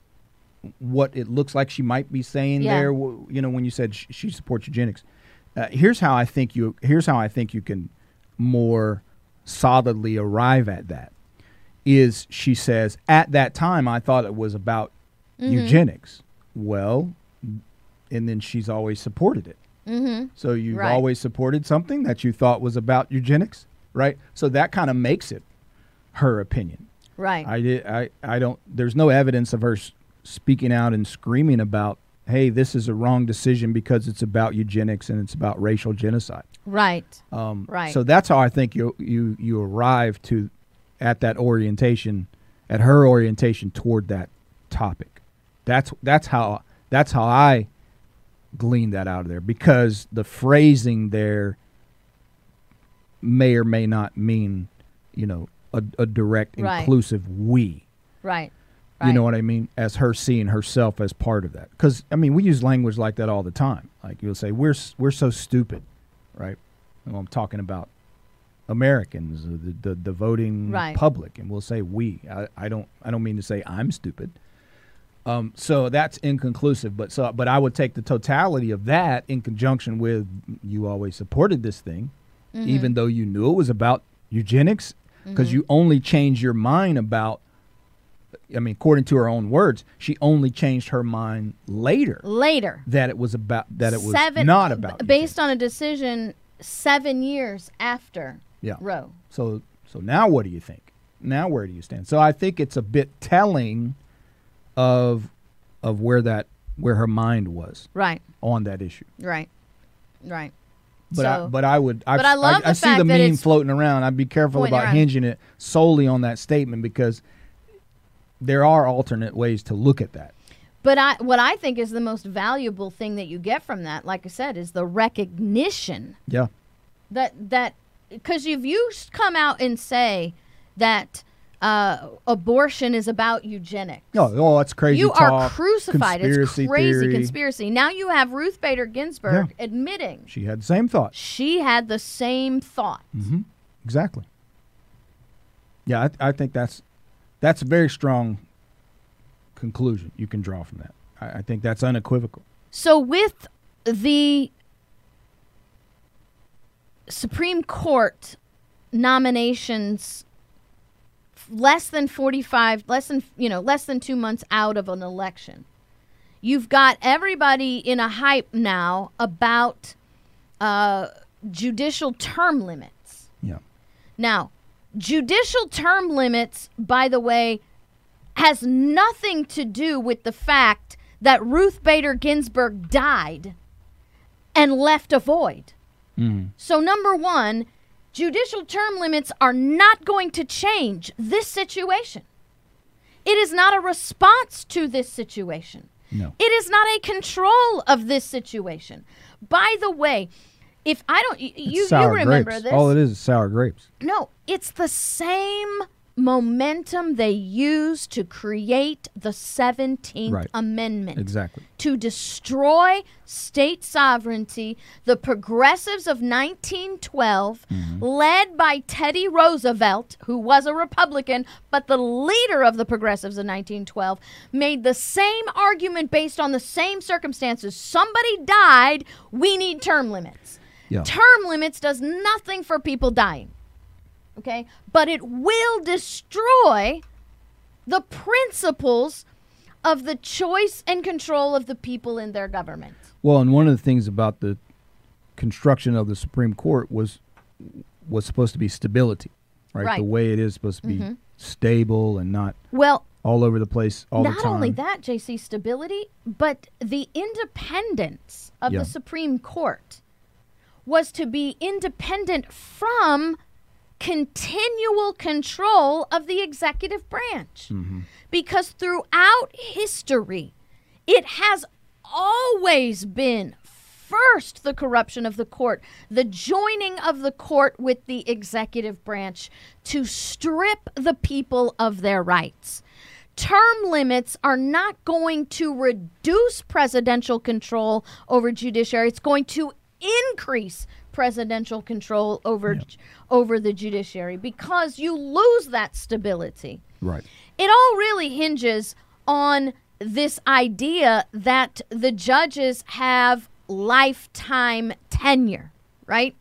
what it looks like she might be saying yeah. there, you know, when you said she, she supports eugenics, uh, here's how I think you, here's how I think you can more solidly arrive at that is she says, at that time, I thought it was about mm-hmm. eugenics. Well, and then she's always supported it. Mm-hmm. So you've right. always supported something that you thought was about eugenics, right? So that kind of makes it her opinion. Right. I did. I, I don't. There's no evidence of her s- speaking out and screaming about, "Hey, this is a wrong decision because it's about eugenics and it's about racial genocide." Right. Um, right. So that's how I think you you you arrive to at that orientation, at her orientation toward that topic. That's that's how that's how I glean that out of there, because the phrasing there may or may not mean, you know, a, a direct right. inclusive we. Right. right. You know what I mean? As her seeing herself as part of that. Because, I mean, we use language like that all the time. Like you'll say, we're we're so stupid, right? Well, I'm talking about Americans, the the, the voting right. public, and we'll say we. I, I don't I don't mean to say I'm stupid. Um, so that's inconclusive, but so but I would take the totality of that in conjunction with you always supported this thing, mm-hmm. even though you knew it was about eugenics, because mm-hmm. you only changed your mind about. I mean, according to her own words, she only changed her mind later. Later, that it was about that it was seven, not about b- based eugenics. on a decision seven years after yeah. Roe. So so now what do you think? Now where do you stand? So I think it's a bit telling of of where that where her mind was right on that issue. Right, right. But so, I, but I would I, but I love I, the I see fact the that meme it's floating around. I'd be careful about around. hinging it solely on that statement, because there are alternate ways to look at that. But I, what I think is the most valuable thing that you get from that, like I said, is the recognition. Yeah. That that because if you come out and say that uh, abortion is about eugenics, oh, oh, that's crazy. You talk, are crucified. Conspiracy It's crazy theory. conspiracy. Now you have Ruth Bader Ginsburg Yeah. admitting she had the same thought. she had the same thought. Mm-hmm. Exactly. Yeah, I, I think that's that's a very strong conclusion you can draw from that. I, I think that's unequivocal. So with the Supreme Court nominations less than forty-five, less than, you know, less than two months out of an election. You've got everybody in a hype now about uh, judicial term limits. Yeah. Now, judicial term limits, by the way, has nothing to do with the fact that Ruth Bader Ginsburg died and left a void. Mm. So, number one, judicial term limits are not going to change this situation. It is not a response to this situation. No. It is not a control of this situation. By the way, if I don't, y- you, you remember grapes. this. All it is is sour grapes. No, it's the same momentum they use to create the seventeenth Right. Amendment. Exactly. To destroy state sovereignty. The progressives of nineteen twelve, Mm-hmm. led by Teddy Roosevelt, who was a Republican, but the leader of the progressives of nineteen twelve, made the same argument based on the same circumstances. Somebody died, we need term limits. Yeah. Term limits does nothing for people dying. Okay? But it will destroy the principles of the choice and control of the people in their government. Well, and one of the things about the construction of the Supreme Court was was supposed to be stability, right? Right. The way it is supposed to be Mhm. stable and not Well, all over the place all the not time. only that, J C, stability, but the independence of Yeah. the Supreme Court was to be independent from continual control of the executive branch. Mm-hmm. Because throughout history, it has always been first the corruption of the court, the joining of the court with the executive branch to strip the people of their rights. Term limits are not going to reduce presidential control over judiciary. It's going to increase presidential control over Yeah. over the judiciary because you lose that stability. Right. It all really hinges on this idea that the judges have lifetime tenure, right?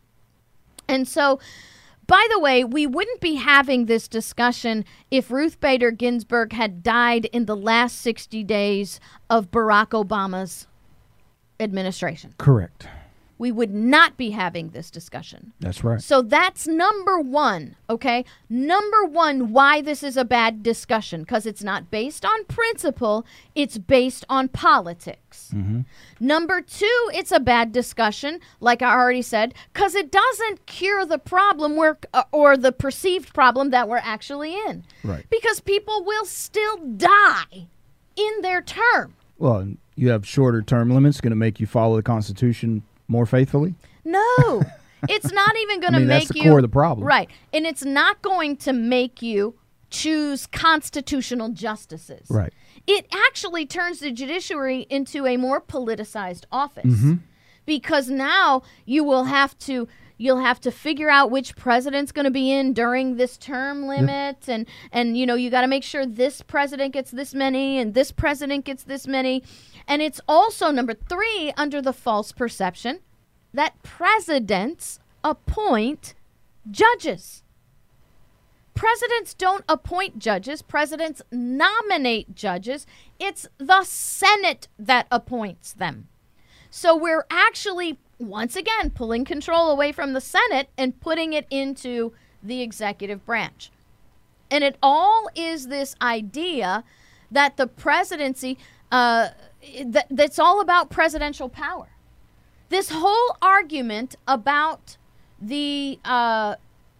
And so, by the way, we wouldn't be having this discussion if Ruth Bader Ginsburg had died in the last sixty days of Barack Obama's administration. Correct. We would not be having this discussion. That's right. So that's number one, okay? Number one, why this is a bad discussion, because it's not based on principle, it's based on politics. Mm-hmm. Number two, it's a bad discussion, like I already said, because it doesn't cure the problem we're, uh, or the perceived problem that we're actually in. Right. Because people will still die in their term. Well, and you have shorter term limits going to make you follow the Constitution more faithfully. No, it's not even going I to mean, make that's the you core of the problem. Right. And it's not going to make you choose constitutional justices. Right. It actually turns the judiciary into a more politicized office. Mm-hmm. Because now you will have to you'll have to figure out which president's going to be in during this term limit and and you know you got to make sure this president gets this many and this president gets this many. And it's also, number three, under the false perception that presidents appoint judges. Presidents don't appoint judges. Presidents nominate judges. It's the Senate that appoints them. So we're actually, once again, pulling control away from the Senate and putting it into the executive branch. And it all is this idea that the presidency... Uh, That, that's all about presidential power. This whole argument about the uh,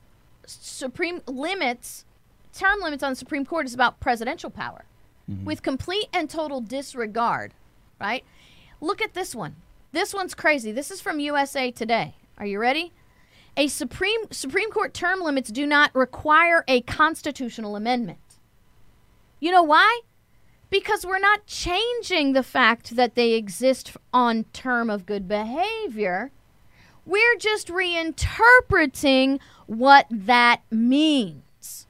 Supreme limits, term limits on the Supreme Court is about presidential power, mm-hmm. with complete and total disregard, right? Look at this one. This one's crazy. This is from U S A Today. Are you ready? A Supreme Supreme Court term limits do not require a constitutional amendment. You know why? Because we're not changing the fact that they exist on term of good behavior. We're just reinterpreting what that means.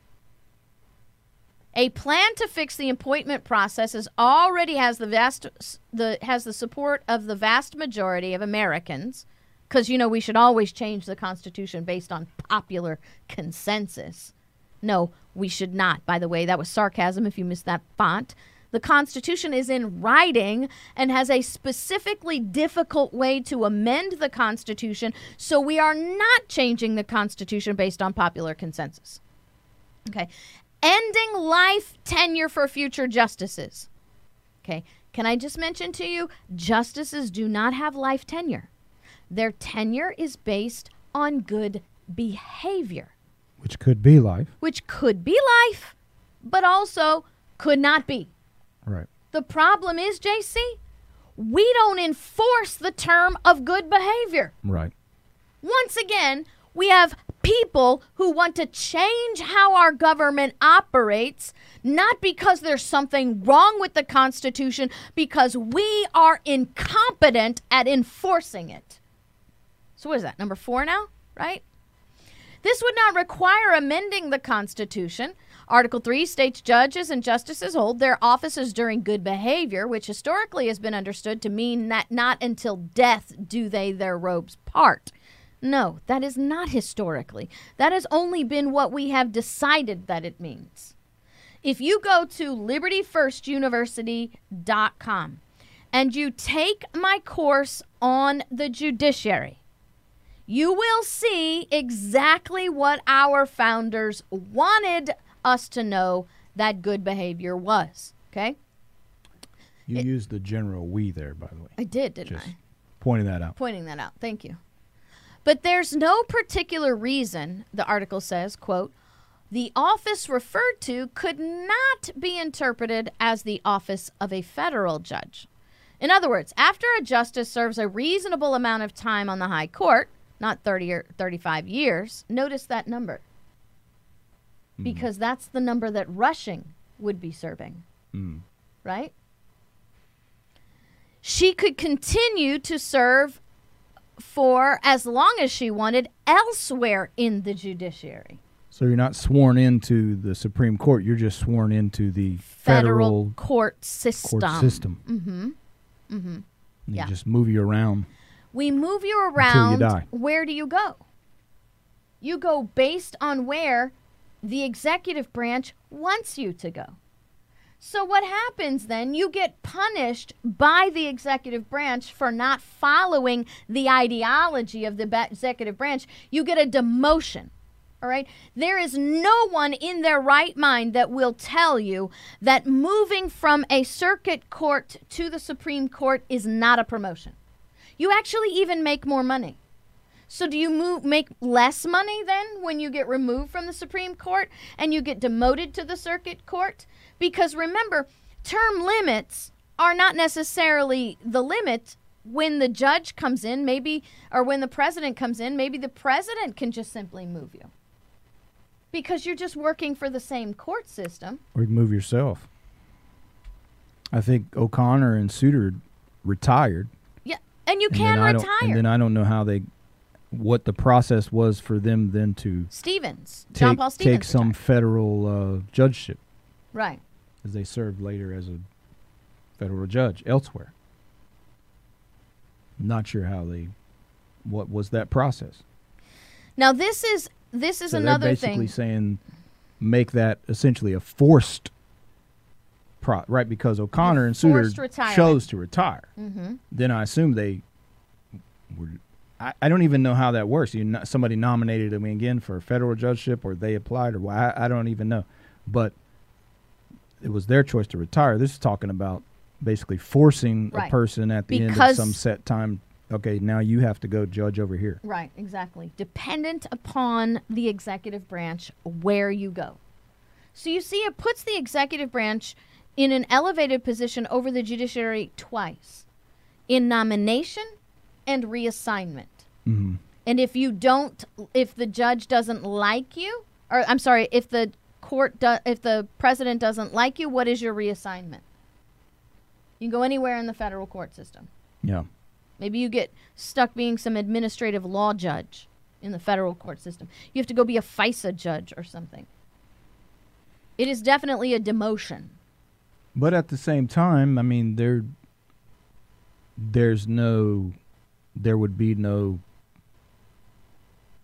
A plan to fix the appointment process is already has the vast the has the support of the vast majority of Americans, Because, you know, we should always change the Constitution based on popular consensus. No, we should not. By the way, that was sarcasm if you missed that font. The Constitution is in writing and has a specifically difficult way to amend the Constitution, so we are not changing the Constitution based on popular consensus. Okay. Ending life tenure for future justices. Okay. Can I just mention to you, justices do not have life tenure. Their tenure is based on good behavior. Which could be life. Which could be life, but also could not be. Right. The problem is, J C, we don't enforce the term of good behavior. Right. Once again, we have people who want to change how our government operates, not because there's something wrong with the Constitution, because we are incompetent at enforcing it. So what is that, number four now, right? This would not require amending the Constitution. Article three states judges and justices hold their offices during good behavior, which historically has been understood to mean that not until death do they their robes part. No, that is not historically. That has only been what we have decided that it means. If you go to liberty first university dot com and you take my course on the judiciary, you will see exactly what our founders wanted us to know that good behavior was, okay? You It- used the general we there, by the way. I did, didn't Just I? pointing that out. Pointing that out. Thank you. But there's no particular reason, the article says, quote, the office referred to could not be interpreted as the office of a federal judge. In other words, after a justice serves a reasonable amount of time on the high court, not thirty or thirty-five years, notice that number. Because that's the number that Rushing would be serving, Mm. right? She could continue to serve for as long as she wanted elsewhere in the judiciary. So you're not sworn into the Supreme Court. You're just sworn into the Federal, federal court system. court system. Mm-hmm. Mm-hmm. They Yeah. just move you around. We move you Until you around. die. Where do you go? You go based on where the executive branch wants you to go. So what happens then? You get punished by the executive branch for not following the ideology of the ba- executive branch. You get a demotion. All right? There is no one in their right mind that will tell you that moving from a circuit court to the Supreme Court is not a promotion. You actually even make more money. So do you move, make less money then when you get removed from the Supreme Court and you get demoted to the circuit court? Because remember, term limits are not necessarily the limit. When the judge comes in, maybe, or when the president comes in, maybe the president can just simply move you. Because you're just working for the same court system. Or you can move yourself. I think O'Connor and Souter retired. Yeah, and you and can then I retire. don't- And then I don't know how they, what the process was for them then to Stevens, John take, Paul Stevens. take some retired. federal uh, judgeship, Right. as they served later as a federal judge elsewhere. Not sure how they, what was that process. Now this is this is So another they're basically thing. saying make that essentially a forced pro, right? Because O'Connor and Souter forced retirement. chose to retire. Mm-hmm. Then I assume they were. I, I don't even know how that works. You no, somebody nominated them again for a federal judgeship, or they applied, or why? I, I don't even know. But it was their choice to retire. This is talking about basically forcing Right. a person at the end of Because- some set time. Okay, now you have to go judge over here. Right, exactly. Dependent upon the executive branch where you go. So you see, it puts the executive branch in an elevated position over the judiciary twice, in nomination and reassignment. Mm-hmm. And if you don't, if the judge doesn't like you, or I'm sorry, if the court, do, if the president doesn't like you, what is your reassignment? You can go anywhere in the federal court system. Yeah. Maybe you get stuck being some administrative law judge in the federal court system. You have to go be a FISA judge or something. It is definitely a demotion. But at the same time, I mean, there, there's no, there would be no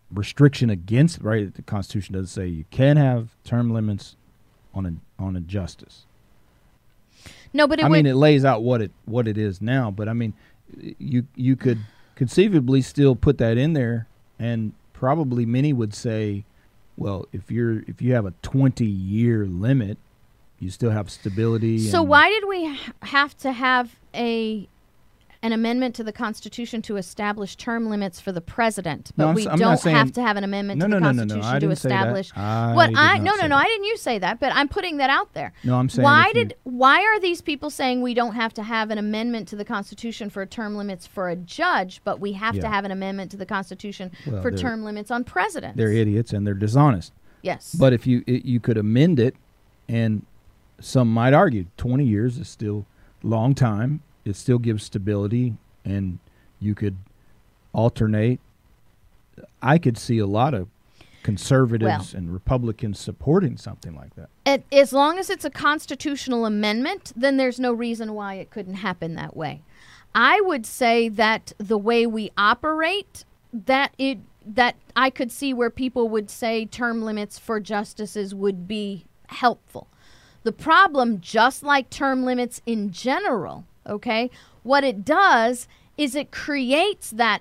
restriction against, right? The Constitution doesn't say you can have term limits on a on a justice. No, but it I would, mean, it lays out what it what it is now. But I mean, you you could conceivably still put that in there, and probably many would say, well, if you're if you have a twenty year limit, you still have stability. So and why did we ha- have to have a an amendment to the Constitution to establish term limits for the president, but No, I'm we s- I'm not don't saying- have to have an amendment No, to the no, no, no, no. Constitution I to didn't say that. establish I what did I not no no say no that. I didn't you say that, but I'm putting that out there. No, I'm saying why if you- did why are these people saying we don't have to have an amendment to the Constitution for term limits for a judge, but we have to Yeah. have an amendment to the Constitution Well, for they're- term limits on presidents? they're idiots and they're dishonest. Yes. But if you it, you could amend it, and some might argue twenty years is still a long time. It still gives stability, and you could alternate. I could see a lot of conservatives and Republicans supporting something like that. It, as long as it's a constitutional amendment, then there's no reason why it couldn't happen that way. I would say that the way we operate, that it that I could see where people would say term limits for justices would be helpful. The problem, just like term limits in general, okay, what it does is it creates that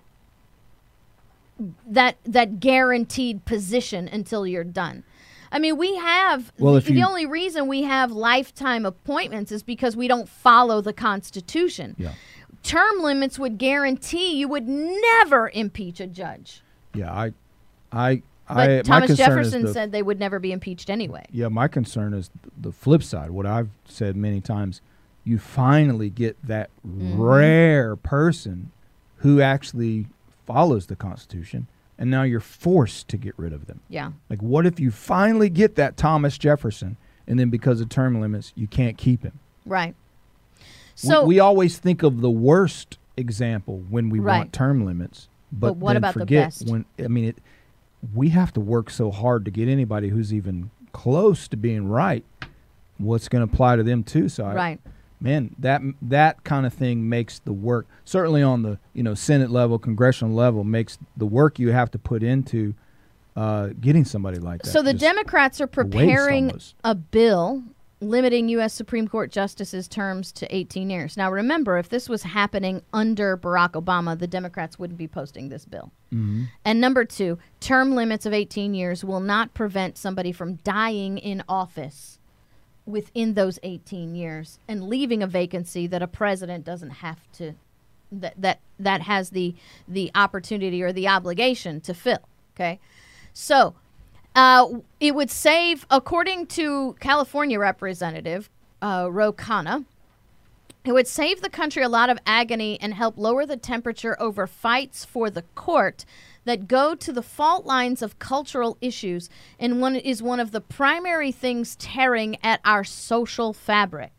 that that guaranteed position until you're done. I mean, we have Well, the, if you- the only reason we have lifetime appointments is because we don't follow the Constitution. Yeah. Term limits would guarantee you would never impeach a judge. Yeah, I, I, But I. my Thomas concern Jefferson is the, said they would never be impeached anyway. Yeah, my concern is th- the flip side. What I've said many times, you finally get that Mm-hmm. rare person who actually follows the Constitution, and now you're forced to get rid of them. Yeah. Like, what if you finally get that Thomas Jefferson, and then because of term limits, you can't keep him? Right. We- So we, always think of the worst example when we Right. want term limits, but, But what then about the forget best? when I mean it. We have to work so hard to get anybody who's even close to being right. What's going to apply to them too? So, I, right. man, that that kind of thing makes the work, certainly on the you know Senate level, congressional level, makes the work you have to put into uh, getting somebody like that. So the just Democrats are a waste preparing almost. a bill limiting U S Supreme Court justices' terms to eighteen years. Now, remember, if this was happening under Barack Obama, the Democrats wouldn't be posting this bill. Mhm. And number two, term limits of eighteen years will not prevent somebody from dying in office within those eighteen years and leaving a vacancy that a president doesn't have to, that that, that has the the opportunity or the obligation to fill. Okay, so uh, it would save, according to California Representative uh, Ro Khanna, it would save the country a lot of agony and help lower the temperature over fights for the court that go to the fault lines of cultural issues, and one is one of the primary things tearing at our social fabric.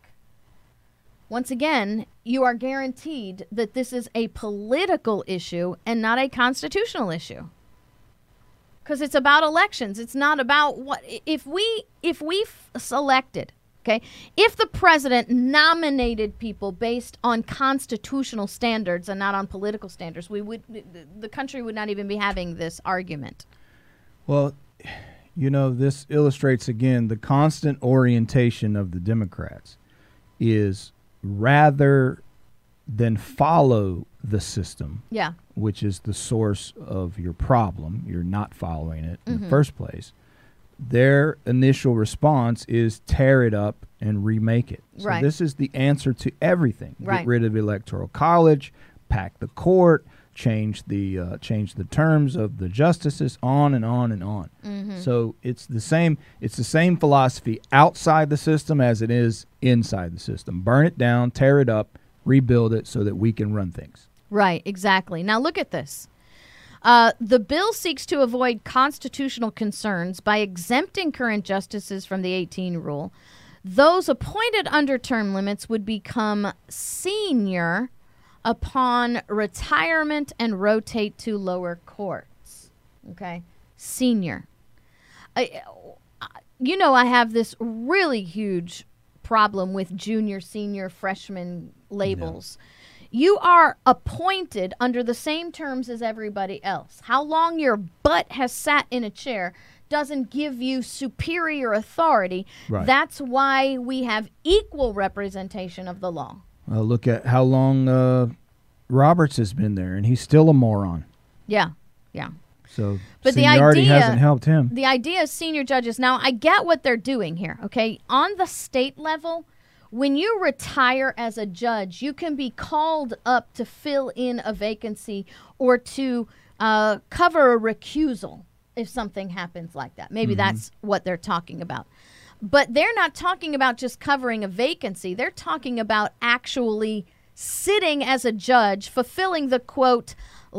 Once again, you are guaranteed that this is a political issue and not a constitutional issue. Because it's about elections. It's not about what if we if we f- selected, okay, if the president nominated people based on constitutional standards and not on political standards, we would the country would not even be having this argument. Well, you know, this illustrates again the constant orientation of the Democrats is rather than follow the system, Yeah. which is the source of your problem, you're not following it in Mm-hmm. the first place, their initial response is tear it up and remake it. So Right. this is the answer to everything. Right. Get rid of the electoral college, pack the court, change the uh, change the terms of the justices, on and on and on. Mm-hmm. So it's the same it's the same philosophy outside the system as it is inside the system. Burn it down, tear it up, rebuild it so that we can run things. Right, exactly. Now look at this. Uh, the bill seeks to avoid constitutional concerns by exempting current justices from the eighteen rule. Those appointed under term limits would become senior upon retirement and rotate to lower courts. Okay? Senior. I, you know, I have this really huge problem with junior, senior, freshman labels. You are appointed under the same terms as everybody else. How long your butt has sat in a chair doesn't give you superior authority. Right. That's why we have equal representation of the law. Uh, look at how long uh, Roberts has been there, and he's still a moron. Yeah, yeah. So But the seniority idea- hasn't helped him. The idea is senior judges. Now, I get what they're doing here, okay? On the state level, when you retire as a judge, you can be called up to fill in a vacancy or to uh, cover a recusal if something happens like that. Maybe that's what they're talking about. But they're not talking about just covering a vacancy. They're talking about actually sitting as a judge, fulfilling the, quote,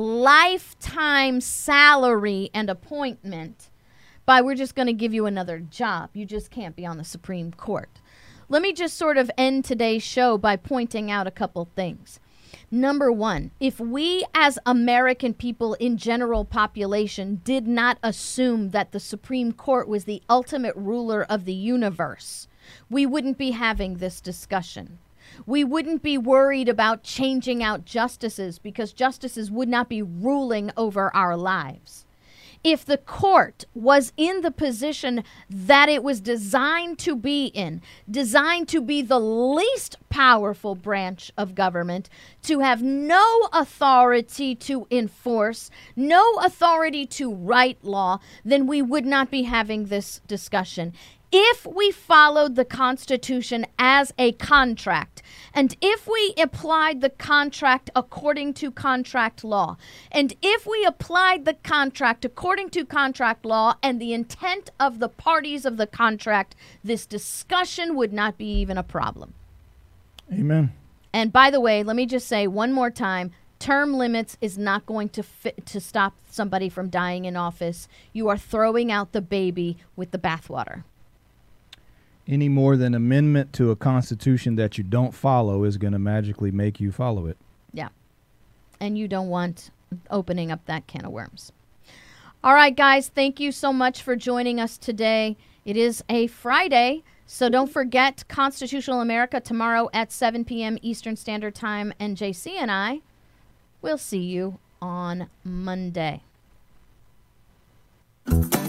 lifetime salary and appointment by we're just going to give you another job. You just can't be on the Supreme Court. Let me just sort of end today's show by pointing out a couple things. Number one, if we as American people in general population did not assume that the Supreme Court was the ultimate ruler of the universe, we wouldn't be having this discussion. We wouldn't be worried about changing out justices because justices would not be ruling over our lives. If the court was in the position that it was designed to be in, designed to be the least powerful branch of government, to have no authority to enforce, no authority to write law, then we would not be having this discussion. If we followed the Constitution as a contract, and if we applied the contract according to contract law, and if we applied the contract according to contract law and the intent of the parties of the contract, this discussion would not be even a problem. Amen. And by the way, let me just say one more time, term limits is not going to fit, to stop somebody from dying in office. You are throwing out the baby with the bathwater. Any more than amendment to a constitution that you don't follow is going to magically make you follow it. Yeah. And you don't want opening up that can of worms. All right, guys, thank you so much for joining us today. It is a Friday, so don't forget Constitutional America tomorrow at seven p.m. Eastern Standard Time. And J C and I will see you on Monday.